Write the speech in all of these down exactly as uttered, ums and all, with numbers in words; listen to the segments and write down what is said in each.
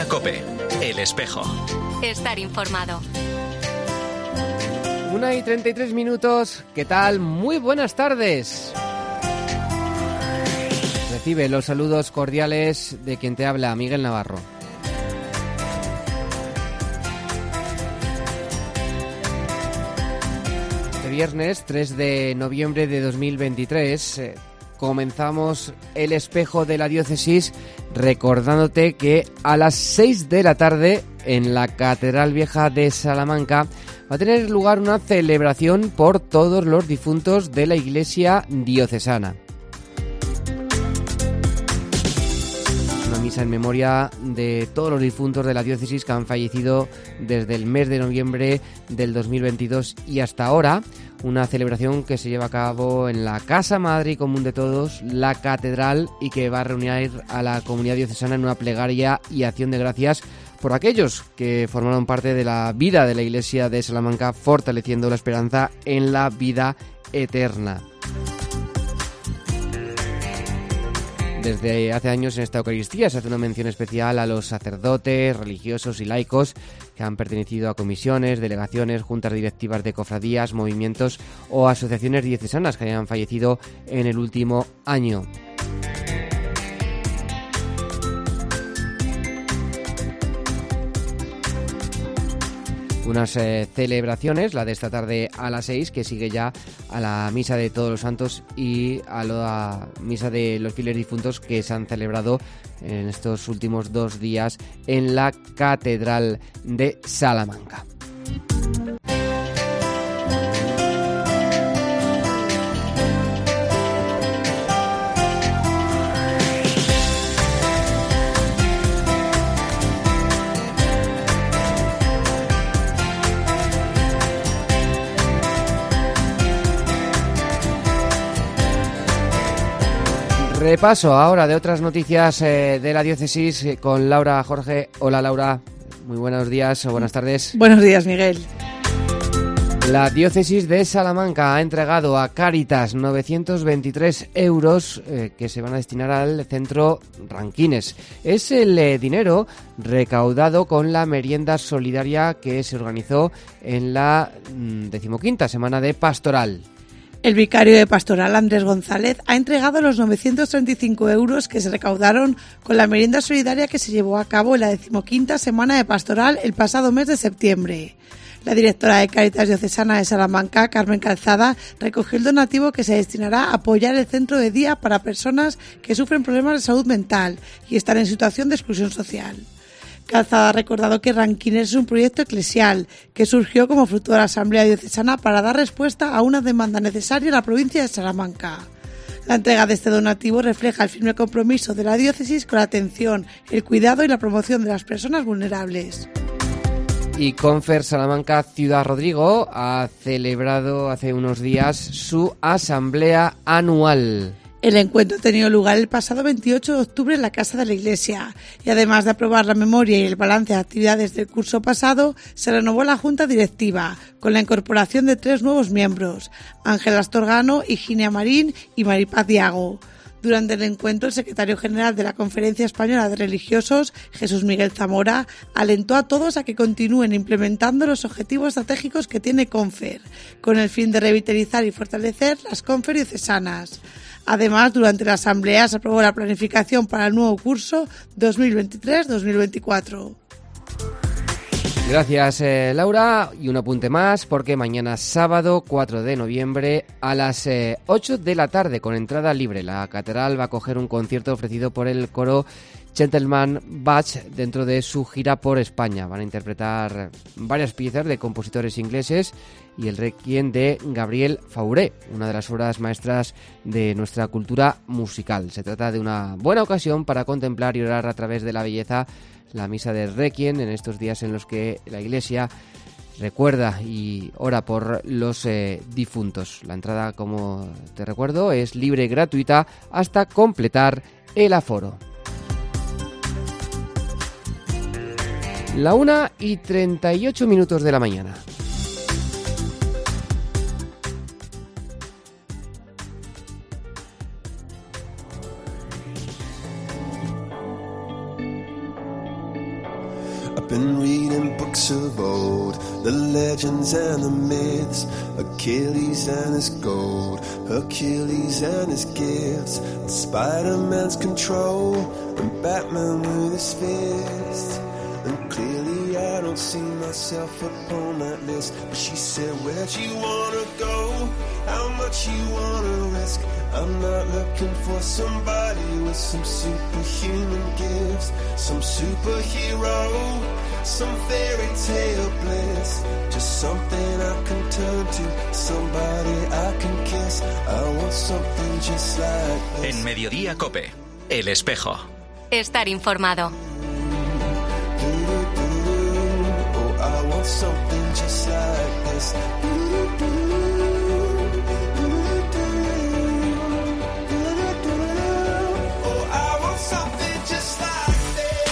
Herria COPE, El Espejo. Estar informado. Una y treinta y tres minutos. ¿Qué tal? Muy buenas tardes. Recibe los saludos cordiales de quien te habla, Miguel Navarro. Este viernes tres de noviembre de dos mil veintitrés eh, comenzamos El Espejo de la Diócesis, recordándote que a las seis de la tarde en la Catedral Vieja de Salamanca va a tener lugar una celebración por todos los difuntos de la Iglesia diocesana. Una misa en memoria de todos los difuntos de la diócesis que han fallecido desde el mes de noviembre del dos mil veintidós y hasta ahora. Una celebración que se lleva a cabo en la Casa Madre y Común de Todos, la Catedral, y que va a reunir a la comunidad diocesana en una plegaria y acción de gracias por aquellos que formaron parte de la vida de la Iglesia de Salamanca, fortaleciendo la esperanza en la vida eterna. Desde hace años en esta Eucaristía se hace una mención especial a los sacerdotes, religiosos y laicos que han pertenecido a comisiones, delegaciones, juntas directivas de cofradías, movimientos o asociaciones diocesanas que hayan fallecido en el último año. Unas eh, celebraciones, la de esta tarde a las seis, que sigue ya a la Misa de Todos los Santos y a la Misa de los Fieles Difuntos que se han celebrado en estos últimos dos días en la Catedral de Salamanca. Repaso ahora de otras noticias eh, de la diócesis eh, con Laura Jorge. Hola Laura, muy buenos días o buenas tardes. Buenos días, Miguel. La diócesis de Salamanca ha entregado a Cáritas novecientos veintitrés euros eh, que se van a destinar al centro Ranquines. Es el eh, dinero recaudado con la merienda solidaria que se organizó en la mm, decimoquinta semana de Pastoral. El vicario de Pastoral, Andrés González, ha entregado los novecientos treinta y cinco euros que se recaudaron con la merienda solidaria que se llevó a cabo en la decimoquinta semana de Pastoral el pasado mes de septiembre. La directora de Cáritas Diocesana de Salamanca, Carmen Calzada, recogió el donativo que se destinará a apoyar el centro de día para personas que sufren problemas de salud mental y están en situación de exclusión social. Calzada ha recordado que Ranquines es un proyecto eclesial que surgió como fruto de la Asamblea Diocesana para dar respuesta a una demanda necesaria en la provincia de Salamanca. La entrega de este donativo refleja el firme compromiso de la diócesis con la atención, el cuidado y la promoción de las personas vulnerables. Y Confer Salamanca Ciudad Rodrigo ha celebrado hace unos días su asamblea anual. El encuentro ha tenido lugar el pasado veintiocho de octubre en la Casa de la Iglesia y además de aprobar la memoria y el balance de actividades del curso pasado, se renovó la Junta Directiva con la incorporación de tres nuevos miembros, Ángel Astorgano, Higinia Marín y Maripaz Diago. Durante el encuentro, el secretario general de la Conferencia Española de Religiosos, Jesús Miguel Zamora, alentó a todos a que continúen implementando los objetivos estratégicos que tiene Confer, con el fin de revitalizar y fortalecer las Confer diocesanas. Además, durante la asamblea se aprobó la planificación para el nuevo curso dos mil veintitrés dos mil veinticuatro. Gracias, eh, Laura. Y un apunte más, porque mañana sábado cuatro de noviembre a las eh, ocho de la tarde, con entrada libre, la Catedral va a acoger un concierto ofrecido por el coro Gentleman Bach dentro de su gira por España. Van a interpretar varias piezas de compositores ingleses y el Requiem de Gabriel Fauré, una de las obras maestras de nuestra cultura musical. Se trata de una buena ocasión para contemplar y orar a través de la belleza la misa de Requiem en estos días en los que la Iglesia recuerda y ora por los eh, difuntos. La entrada, como te recuerdo, es libre y gratuita hasta completar el aforo. La una y treinta y ocho minutos de la mañana. been reading books of old, the legends and the myths, Achilles and his gold, Hercules and his gifts, and Spider-Man's control, and Batman with his fist. And clearly I don't see myself upon that list. But she said, where'd you wanna go? How much you wanna risk? I'm not looking for somebody with some superhuman gifts, some superhero, some fairy tale bliss. Just something I can turn to, somebody I can kiss. I want something just like this. En Mediodía COPE, El Espejo. Estar informado. Something just like this. Oh, I want something just like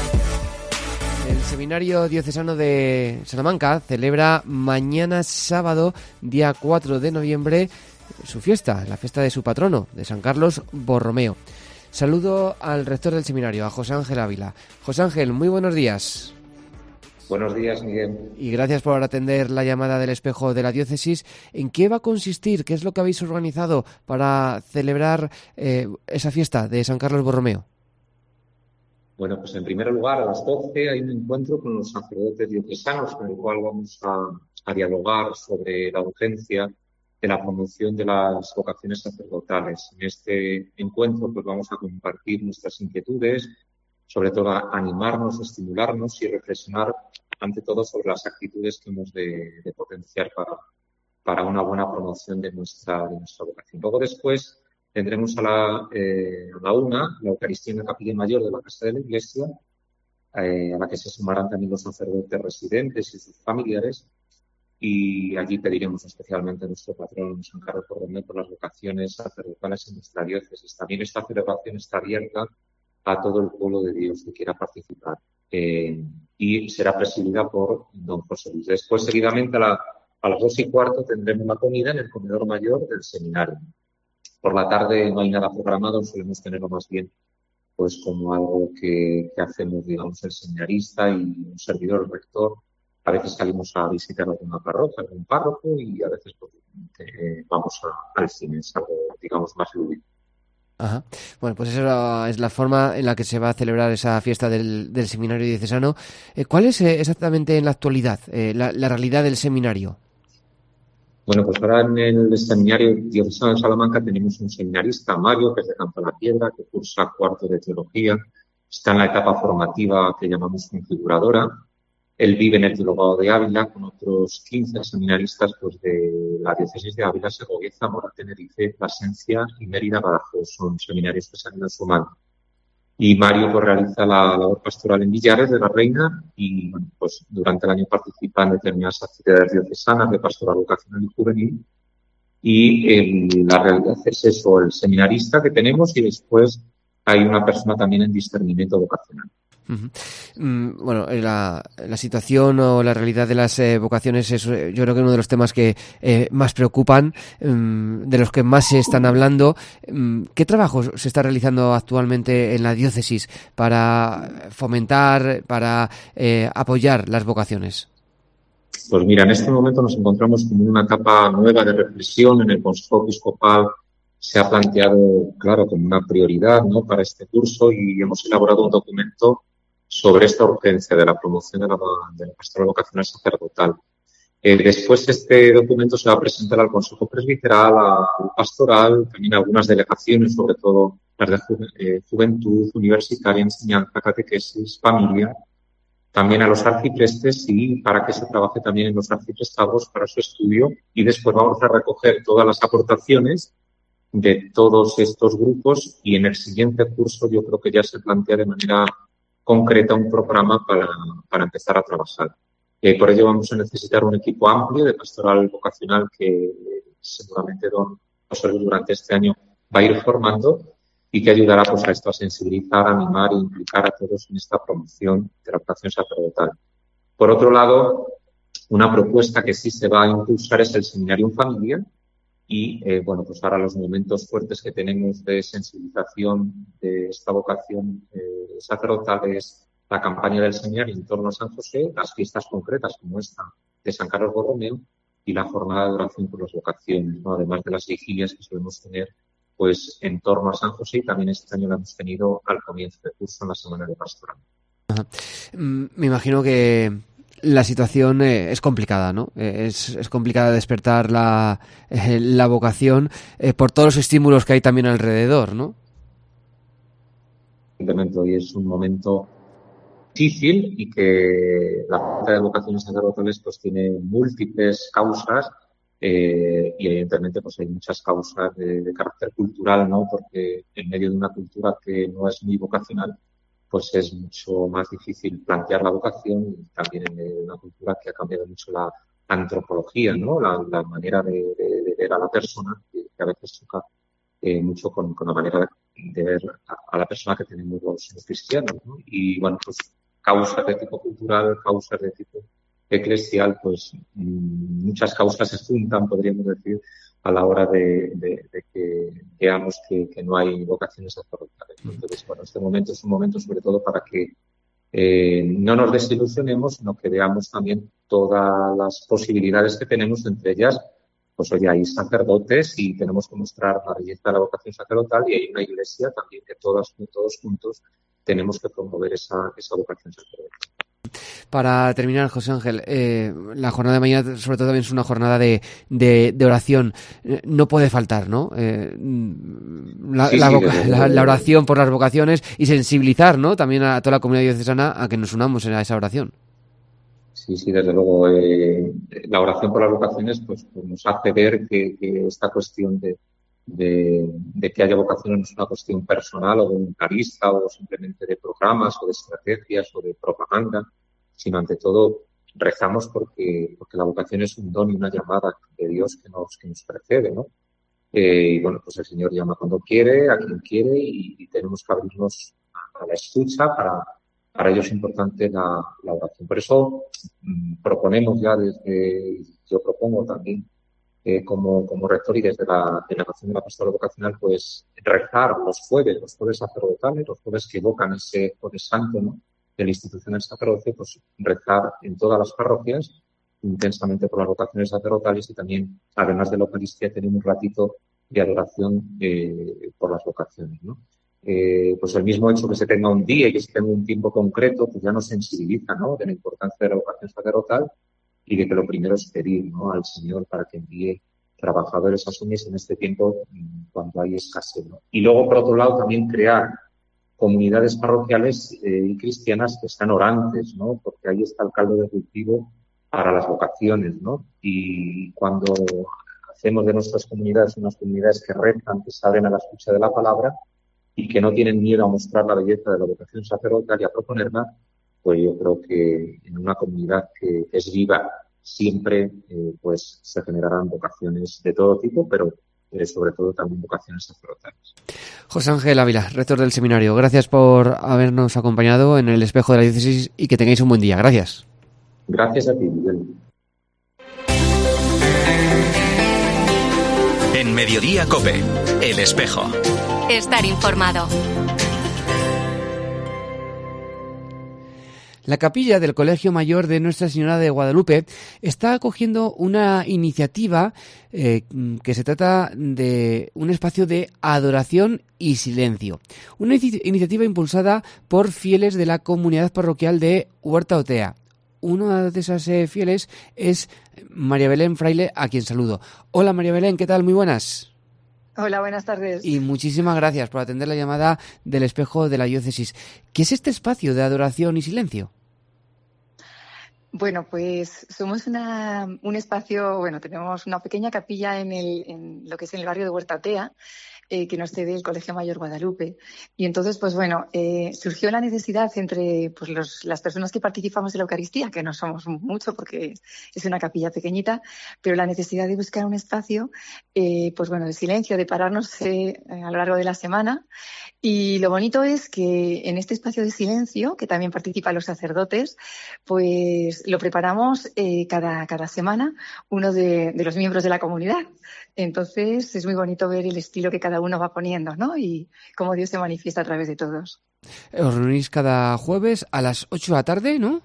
this. El Seminario Diocesano de Salamanca celebra mañana sábado, día cuatro de noviembre, su fiesta, la fiesta de su patrono, de San Carlos Borromeo. Saludo al rector del seminario, a José Ángel Ávila. José Ángel, muy buenos días. Buenos días, Miguel. Y gracias por atender la llamada del Espejo de la Diócesis. ¿En qué va a consistir? ¿Qué es lo que habéis organizado para celebrar eh, esa fiesta de San Carlos Borromeo? Bueno, pues en primer lugar, a las doce hay un encuentro con los sacerdotes diocesanos con el cual vamos a, a dialogar sobre la urgencia de la promoción de las vocaciones sacerdotales. En este encuentro pues vamos a compartir nuestras inquietudes, sobre todo a animarnos, estimularnos y reflexionar ante todo sobre las actitudes que hemos de, de potenciar para, para una buena promoción de nuestra, de nuestra vocación. Luego después tendremos a la, eh, a la una la Eucaristía en la Capilla Mayor de la Casa de la Iglesia, eh, a la que se sumarán también los sacerdotes residentes y sus familiares, y allí pediremos especialmente a nuestro patrón San Carlos Borromeo por las vocaciones sacerdotales en nuestra diócesis. También esta celebración está abierta a todo el pueblo de Dios que quiera participar. Eh, y será presidida por don José Luis. Después, seguidamente, a, la, a las dos y cuarto, tendremos la comida en el comedor mayor del seminario. Por la tarde no hay nada programado, solemos tenerlo más bien pues como algo que, que hacemos, digamos, el seminarista y un servidor, el rector. A veces salimos a visitar alguna parroquia, algún párroco, y a veces pues, eh, vamos a, al cine, es algo, digamos, más lúdico. Ajá. Bueno, pues esa es la forma en la que se va a celebrar esa fiesta del, del seminario diocesano. Eh, ¿Cuál es eh, exactamente en la actualidad eh, la, la realidad del seminario? Bueno, pues ahora en el seminario diocesano de Salamanca tenemos un seminarista, Mario, que es de Campo de la Piedra, que cursa cuarto de teología. Está en la etapa formativa que llamamos configuradora. Él vive en el Dialogado de Ávila con otros quince seminaristas pues, de la diócesis de Ávila, Segovia, Zamora, Tenerife, Plasencia y Mérida, Badajoz. Son seminarios que se han ido sumando. Y Mario pues, realiza la labor pastoral en Villares de la Reina y bueno, pues, durante el año participa en determinadas actividades diocesanas de pastoral vocacional y juvenil. Y el, la realidad es eso, el seminarista que tenemos, y después hay una persona también en discernimiento vocacional. Uh-huh. Mm, bueno, la, la situación o la realidad de las eh, vocaciones es, eh, yo creo que uno de los temas que eh, más preocupan, um, de los que más se están hablando. Um, ¿Qué trabajo se está realizando actualmente en la diócesis para fomentar, para eh, apoyar las vocaciones? Pues mira, en este momento nos encontramos como en una etapa nueva de reflexión. En el Consejo Episcopal se ha planteado, claro, como una prioridad, ¿no?, para este curso, y hemos elaborado un documento sobre esta urgencia de la promoción de la, de la pastoral vocacional sacerdotal. Eh, después este documento se va a presentar al Consejo Presbiteral, al Pastoral, también a algunas delegaciones, sobre todo las de ju- eh, Juventud, Universitaria, Enseñanza, Catequesis, Familia, también a los arciprestes, y para que se trabaje también en los arciprestados para su estudio, y después vamos a recoger todas las aportaciones de todos estos grupos, y en el siguiente curso yo creo que ya se plantea de manera concreta un programa para, para empezar a trabajar. Eh, por ello vamos a necesitar un equipo amplio de pastoral vocacional que seguramente don José Luis durante este año va a ir formando y que ayudará pues, a esto, a sensibilizar, a animar e implicar a todos en esta promoción de la vocación sacerdotal. Por otro lado, una propuesta que sí se va a impulsar es el seminario en familia. Y, eh, bueno, pues ahora los momentos fuertes que tenemos de sensibilización de esta vocación eh, sacerdotal es la campaña del seminario en torno a San José, las fiestas concretas como esta de San Carlos Borromeo y la jornada de oración por las vocaciones, ¿no? Además de las vigilias que solemos tener pues en torno a San José, y también este año la hemos tenido al comienzo del curso en la semana de pastoral. Ajá. Me imagino que la situación eh, es complicada, ¿no? Eh, es, es complicada despertar la, eh, la vocación eh, por todos los estímulos que hay también alrededor, ¿no? Evidentemente hoy es un momento difícil y que la falta de vocaciones sacerdotales pues tiene múltiples causas. Eh, y evidentemente pues hay muchas causas de, de carácter cultural, ¿no? Porque en medio de una cultura que no es muy vocacional, pues es mucho más difícil plantear la vocación, y también en medio de una cultura que ha cambiado mucho la antropología, ¿no? La, la manera de, de, de ver a la persona, que, que a veces choca eh, mucho con, con la manera de, de ver a, a la persona que tenemos los, los cristianos, ¿no? Y bueno, pues causas de tipo cultural, causas de tipo eclesial, pues muchas causas se juntan, podríamos decir, a la hora de, de, de que veamos que, que no hay vocaciones sacerdotales. Entonces, bueno, este momento es un momento sobre todo para que eh, no nos desilusionemos, sino que veamos también todas las posibilidades que tenemos, entre ellas, pues oye, hay sacerdotes y tenemos que mostrar la belleza de la vocación sacerdotal, y hay una iglesia también que todas, todos juntos tenemos que promover esa, esa vocación sacerdotal. Para terminar, José Ángel, eh, la jornada de mañana sobre todo también es una jornada de, de, de oración. Eh, no puede faltar, ¿no? Eh, la, sí, la, sí, voca- desde, la, desde, la oración por las vocaciones y sensibilizar, ¿no? También a toda la comunidad diocesana a que nos unamos a esa oración. Sí, sí, desde luego. Eh, la oración por las vocaciones pues, pues nos hace ver que, que esta cuestión de, de, de que haya vocaciones no es una cuestión personal o voluntarista o simplemente de programas o de estrategias o de propaganda, sino ante todo rezamos porque, porque la vocación es un don y una llamada de Dios que nos, que nos precede, ¿no? Eh, y bueno, pues el Señor llama cuando quiere, a quien quiere, y, y tenemos que abrirnos a la escucha. Para, para ello es importante la, la oración. Por eso mmm, proponemos ya desde, yo propongo también eh, como, como rector y desde la delegación de la pastoral vocacional, pues rezar los jueves, los jueves sacerdotales, los jueves que evocan ese jueves santo, ¿no? De la institución del sacerdocio, pues rezar en todas las parroquias intensamente por las vocaciones sacerdotales, y también, además de la Eucaristía, tener un ratito de adoración eh, por las vocaciones, ¿no? Eh, pues el mismo hecho que se tenga un día y que se tenga un tiempo concreto, pues ya nos sensibiliza, ¿no? De la importancia de la vocación sacerdotal, y de que lo primero es pedir, ¿no? Al Señor para que envíe trabajadores a Sumis en este tiempo cuando hay escasez, ¿no? Y luego, por otro lado, también crear comunidades parroquiales eh, y cristianas que están orantes, ¿no? Porque ahí está el caldo de cultivo para las vocaciones, ¿no? Y cuando hacemos de nuestras comunidades unas comunidades que rezan, que se abren a la escucha de la palabra y que no tienen miedo a mostrar la belleza de la vocación sacerdotal y a proponerla, pues yo creo que en una comunidad que es viva siempre eh, pues se generarán vocaciones de todo tipo, pero eh, sobre todo también vocaciones sacerdotales. José Ángel Ávila, rector del seminario, gracias por habernos acompañado en el espejo de la diócesis y que tengáis un buen día. Gracias. Gracias a ti, Miguel. En Mediodía COPE, El Espejo. Estar informado. La capilla del Colegio Mayor de Nuestra Señora de Guadalupe está acogiendo una iniciativa eh, que se trata de un espacio de adoración y silencio. Una iniciativa impulsada por fieles de la comunidad parroquial de Huerta Otea. Una de esas eh, fieles es María Belén Fraile, a quien saludo. Hola María Belén, ¿qué tal? Muy buenas. Hola, buenas tardes. Y muchísimas gracias por atender la llamada del espejo de la diócesis. ¿Qué es este espacio de adoración y silencio? Bueno, pues somos una, un espacio, bueno, tenemos una pequeña capilla en, el, en lo que es en el barrio de Huerta Otea, eh, que nos cede el Colegio Mayor Guadalupe. Y entonces, pues bueno, eh, surgió la necesidad entre pues los, las personas que participamos de la Eucaristía, que no somos mucho porque es una capilla pequeñita, pero la necesidad de buscar un espacio, eh, pues bueno, de silencio, de pararnos eh, a lo largo de la semana. Y lo bonito es que en este espacio de silencio, que también participan los sacerdotes, pues lo preparamos eh, cada, cada semana uno de, de los miembros de la comunidad. Entonces es muy bonito ver el estilo que cada uno va poniendo, ¿no? Y cómo Dios se manifiesta a través de todos. Os reunís cada jueves a las ocho de la tarde, ¿no?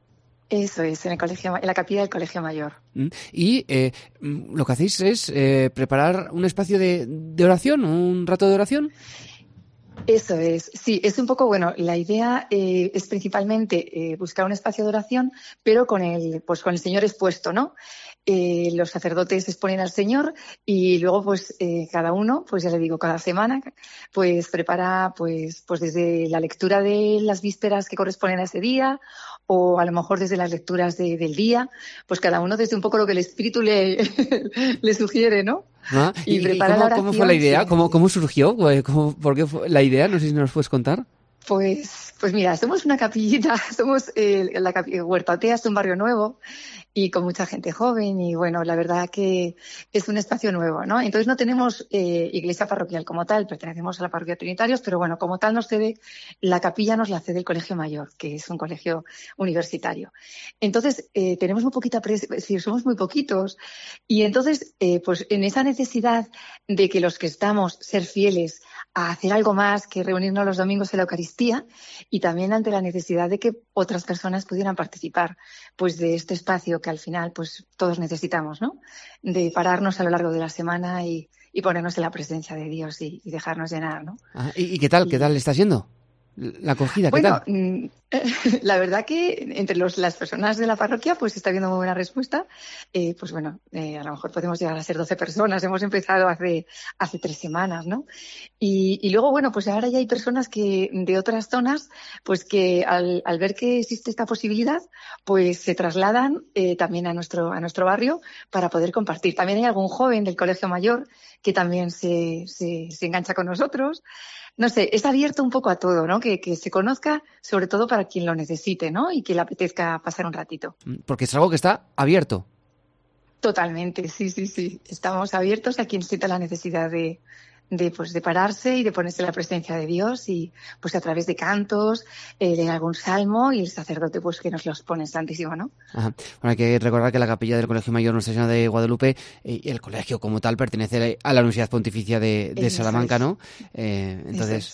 Eso es, en el colegio, en la capilla del Colegio Mayor. Y eh, lo que hacéis es eh, preparar un espacio de, de oración, un rato de oración. Eso es, sí, es un poco, bueno, la idea eh, es principalmente eh, buscar un espacio de oración, pero con el, pues con el Señor expuesto, ¿no? Eh, los sacerdotes exponen al Señor y luego, pues, eh, cada uno, pues ya le digo, cada semana, pues prepara, pues, pues desde la lectura de las vísperas que corresponden a ese día, o a lo mejor desde las lecturas de, del día, pues cada uno desde un poco lo que el Espíritu le, le sugiere, ¿no? Ah, ¿Y, y, prepara ¿y cómo, la oración, ¿cómo fue la idea? Sí. ¿Cómo, ¿Cómo surgió? ¿Cómo, ¿Por qué fue la idea? No sé si nos puedes contar. Pues, pues mira, somos una capillita, somos eh, la capilla Huerta Otea, es un barrio nuevo y con mucha gente joven y bueno, la verdad que es un espacio nuevo, ¿no? Entonces no tenemos eh, iglesia parroquial como tal, pertenecemos a la parroquia Trinitarios, pero bueno, como tal nos cede, la capilla nos la cede el Colegio Mayor, que es un colegio universitario. Entonces eh, tenemos muy poquita presencia, es decir, somos muy poquitos y entonces eh, pues en esa necesidad de que los que estamos ser fieles a hacer algo más que reunirnos los domingos en la Eucaristía y también ante la necesidad de que otras personas pudieran participar pues de este espacio que al final pues todos necesitamos, ¿no? De pararnos a lo largo de la semana y, y ponernos en la presencia de Dios y, y dejarnos llenar, ¿no? Ah, ¿y, ¿Y qué tal? ¿Qué tal está siendo la acogida? ¿Qué bueno, tal? La verdad que entre los, las personas de la parroquia pues está habiendo muy buena respuesta. Eh, pues bueno, eh, a lo mejor podemos llegar a ser doce personas. Hemos empezado hace, hace tres semanas, ¿no? Y, y luego, bueno, pues ahora ya hay personas que de otras zonas, pues que al, al ver que existe esta posibilidad, pues se trasladan eh, también a nuestro, a nuestro barrio para poder compartir. También hay algún joven del Colegio Mayor que también se, se, se engancha con nosotros. No sé, es abierto un poco a todo, ¿no? Que, que se conozca, sobre todo para quien lo necesite, ¿no? Y que le apetezca pasar un ratito. Porque es algo que está abierto. Totalmente, sí, sí, sí. Estamos abiertos a quien sienta la necesidad de, de, pues, de pararse y de ponerse en la presencia de Dios y, pues, a través de cantos, eh, de algún salmo y el sacerdote, pues, que nos los pone santísimo, ¿no? Ajá. Bueno, hay que recordar que la capilla del Colegio Mayor Nuestra Señora de Guadalupe y eh, el colegio como tal pertenece a la Universidad Pontificia de, de Salamanca, ¿no? Eh, entonces,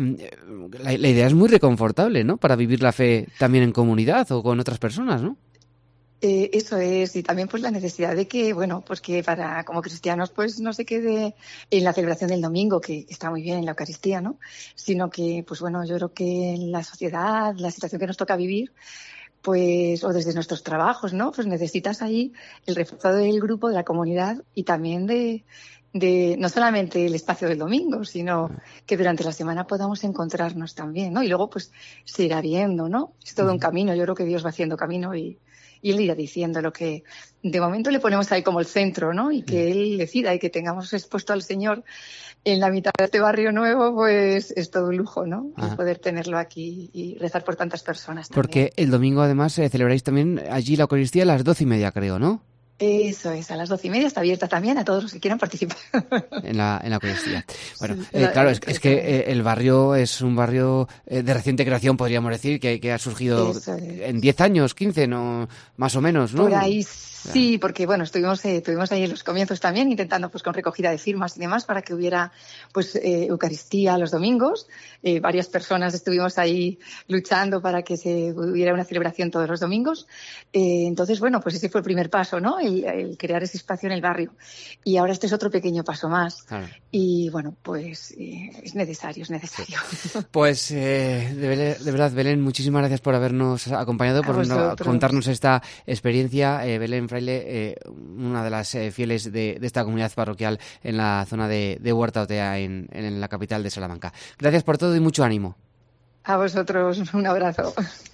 la, la idea es muy reconfortable, ¿no? Para vivir la fe también en comunidad o con otras personas, ¿no? Eh, eso es, y también pues la necesidad de que, bueno, pues que para como cristianos pues no se quede en la celebración del domingo, que, que está muy bien en la Eucaristía, ¿no? Sino que, pues bueno, yo creo que en la sociedad, la situación que nos toca vivir, pues, o desde nuestros trabajos, ¿no? Pues necesitas ahí el refuerzo del grupo, de la comunidad y también de, de no solamente el espacio del domingo, sino que durante la semana podamos encontrarnos también, ¿no? Y luego pues se irá viendo, ¿no? Es todo un camino, yo creo que Dios va haciendo camino y Y él irá diciendo lo que de momento le ponemos ahí como el centro, ¿no? Y que él decida y que tengamos expuesto al Señor en la mitad de este barrio nuevo, pues es todo un lujo, ¿no? Y poder tenerlo aquí y rezar por tantas personas también. Porque el domingo además eh, celebráis también allí la Eucaristía a las doce y media, creo, ¿no? Eso es, a las doce y media está abierta también a todos los que quieran participar. En la, en la Eucaristía. Bueno, Sí, eh, la- claro, es, la- es que eh, el barrio es un barrio eh, de reciente creación, podríamos decir, que, que ha surgido Eso es. en diez años, quince, no, más o menos, ¿no? Por ahí sí, porque bueno, estuvimos eh, estuvimos ahí en los comienzos también intentando pues con recogida de firmas y demás para que hubiera pues eh, Eucaristía los domingos. Eh, varias personas estuvimos ahí luchando para que se hubiera una celebración todos los domingos. Eh, entonces, bueno, pues ese fue el primer paso, ¿no? El, el crear ese espacio en el barrio. Y ahora este es otro pequeño paso más. Claro. Y bueno, pues eh, es necesario, es necesario. Pues eh, de, Belén- de verdad, Belén, muchísimas gracias por habernos acompañado, A por no- vosotros. contarnos esta experiencia. Eh, Belén Fraile, eh, una de las eh, fieles de, de esta comunidad parroquial en la zona de, de Huerta Otea, en, en la capital de Salamanca. Gracias por todo y mucho ánimo. A vosotros un abrazo.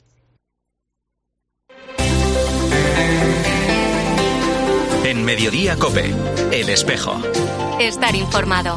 En Mediodía COPE, El Espejo. Estar informado.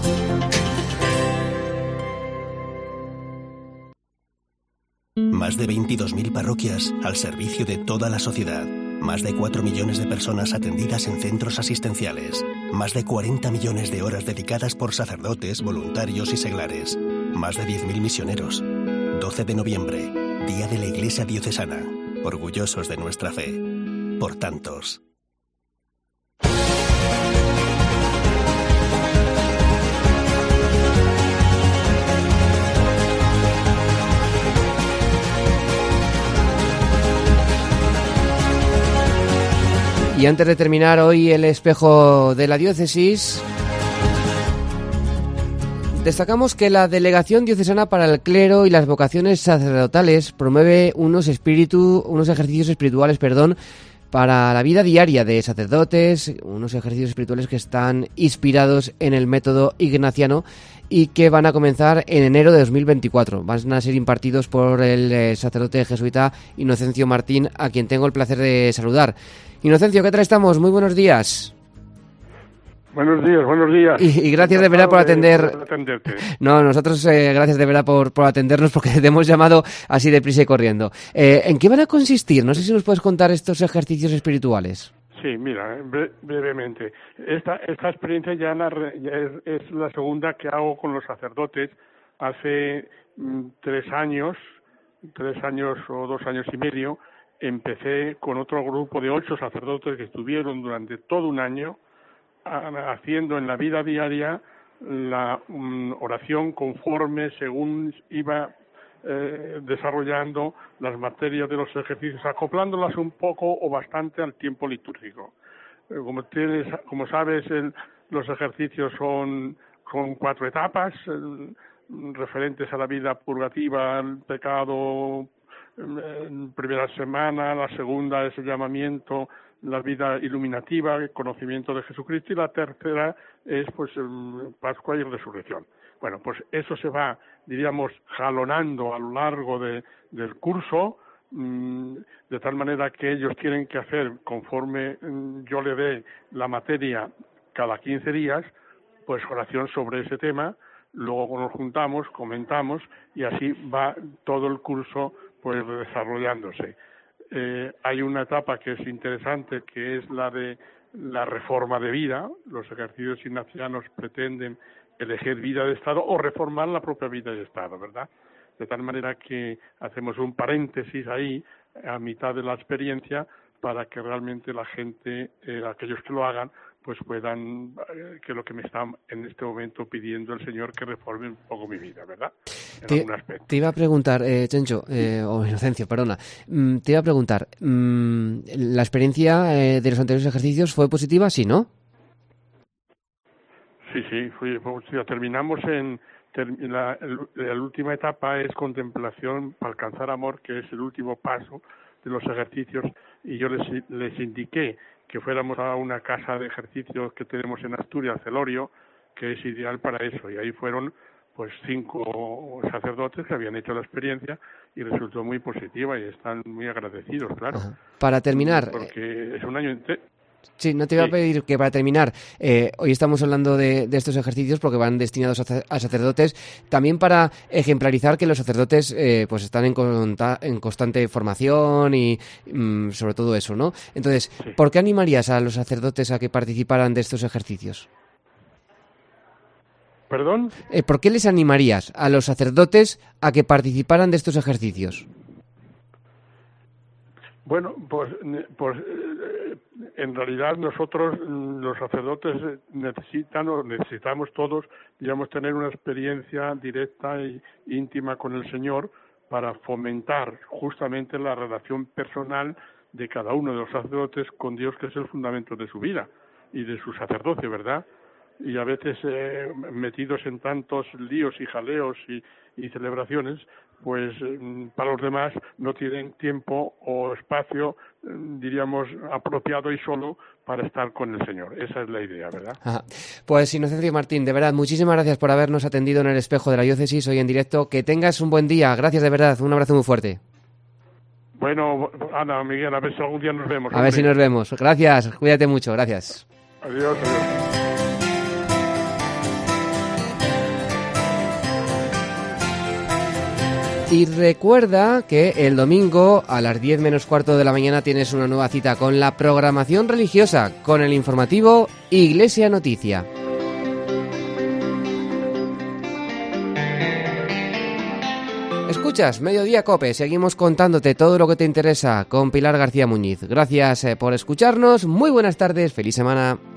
Más de veintidós mil parroquias al servicio de toda la sociedad. Más de cuatro millones de personas atendidas en centros asistenciales. Más de cuarenta millones de horas dedicadas por sacerdotes, voluntarios y seglares. Más de diez mil misioneros. doce de noviembre, Día de la Iglesia Diocesana. Orgullosos de nuestra fe. Por tantos. Y antes de terminar hoy el espejo de la diócesis, destacamos que la Delegación Diocesana para el Clero y las Vocaciones Sacerdotales promueve unos espíritu, unos ejercicios espirituales, perdón, para la vida diaria de sacerdotes, unos ejercicios espirituales que están inspirados en el método ignaciano y que van a comenzar en enero de dos mil veinticuatro. Van a ser impartidos por el eh, sacerdote jesuita Inocencio Martín, a quien tengo el placer de saludar. Inocencio, ¿qué tal estamos? Muy buenos días. Buenos días, buenos días. Y, y gracias de verdad por atender. De atenderte. No, nosotros eh, gracias de verdad por, por atendernos, porque te hemos llamado así deprisa y corriendo. Eh, ¿En qué van a consistir? No sé si nos puedes contar estos ejercicios espirituales. Sí, mira, bre- brevemente. Esta, esta experiencia ya, la, ya es, es la segunda que hago con los sacerdotes. Hace mm, tres años, tres años o dos años y medio, empecé con otro grupo de ocho sacerdotes que estuvieron durante todo un año a, haciendo en la vida diaria la um, oración conforme según iba eh, desarrollando las materias de los ejercicios, acoplándolas un poco o bastante al tiempo litúrgico. Eh, como, tienes, como sabes, el, los ejercicios son, son cuatro etapas eh, referentes a la vida purgativa, el pecado, en primera semana, la segunda es el llamamiento, la vida iluminativa, el conocimiento de Jesucristo, y la tercera es pues Pascua y Resurrección. Bueno, pues eso se va, diríamos, jalonando a lo largo de, del curso, mmm, de tal manera que ellos tienen que hacer, conforme mmm, yo le dé la materia cada quince días, pues oración sobre ese tema. Luego nos juntamos, comentamos, y así va todo el curso pues desarrollándose. Eh, hay una etapa que es interesante, que es la de la reforma de vida. Los ejercicios ignacianos pretenden elegir vida de Estado o reformar la propia vida de Estado, ¿verdad? De tal manera que hacemos un paréntesis ahí, a mitad de la experiencia, para que realmente la gente, eh, aquellos que lo hagan, pues puedan, eh, que lo que me está en este momento pidiendo el Señor, que reforme un poco mi vida, ¿verdad? En te, algún aspecto. Te iba a preguntar, eh, Chencho, eh, o Inocencio, perdona, mm, te iba a preguntar, mm, ¿la experiencia eh, de los anteriores ejercicios fue positiva, sí, no? Sí, sí, fue, fue positiva. Terminamos en, ter, la, el, la última etapa es contemplación para alcanzar amor, que es el último paso de los ejercicios, y yo les, les indiqué que fuéramos a una casa de ejercicios que tenemos en Asturias, Celorio, que es ideal para eso, y ahí fueron pues cinco sacerdotes que habían hecho la experiencia y resultó muy positiva y están muy agradecidos, claro. Ajá. Para terminar... Porque es un año entero. Sí, no te iba sí. a pedir que para terminar, eh, hoy estamos hablando de, de estos ejercicios porque van destinados a, a sacerdotes, también para ejemplarizar que los sacerdotes eh, pues están en, conta, en constante formación y mm, sobre todo eso, ¿no? Entonces, sí. ¿por qué animarías a los sacerdotes a que participaran de estos ejercicios? ¿Perdón? Eh, ¿Por qué les animarías a los sacerdotes a que participaran de estos ejercicios? Bueno, pues, pues en realidad nosotros, los sacerdotes, necesitan o necesitamos todos, digamos, tener una experiencia directa e íntima con el Señor para fomentar justamente la relación personal de cada uno de los sacerdotes con Dios, que es el fundamento de su vida y de su sacerdocio, ¿verdad? Y a veces eh, metidos en tantos líos y jaleos y, y celebraciones, pues para los demás no tienen tiempo o espacio, diríamos, apropiado y solo para estar con el Señor. Esa es la idea, ¿verdad? Ajá. Pues Inocencio Martín, de verdad, muchísimas gracias por habernos atendido en el espejo de la diócesis hoy en directo. Que tengas un buen día. Gracias de verdad. Un abrazo muy fuerte. Bueno, Ana, Miguel, a ver si algún día nos vemos. A hombre. ver si nos vemos. Gracias. Cuídate mucho. Gracias. Adiós, adiós. Y recuerda que el domingo a las diez menos cuarto de la mañana tienes una nueva cita con la programación religiosa, con el informativo Iglesia Noticia. Escuchas Mediodía Cope, seguimos contándote todo lo que te interesa con Pilar García Muñiz. Gracias por escucharnos, muy buenas tardes, feliz semana.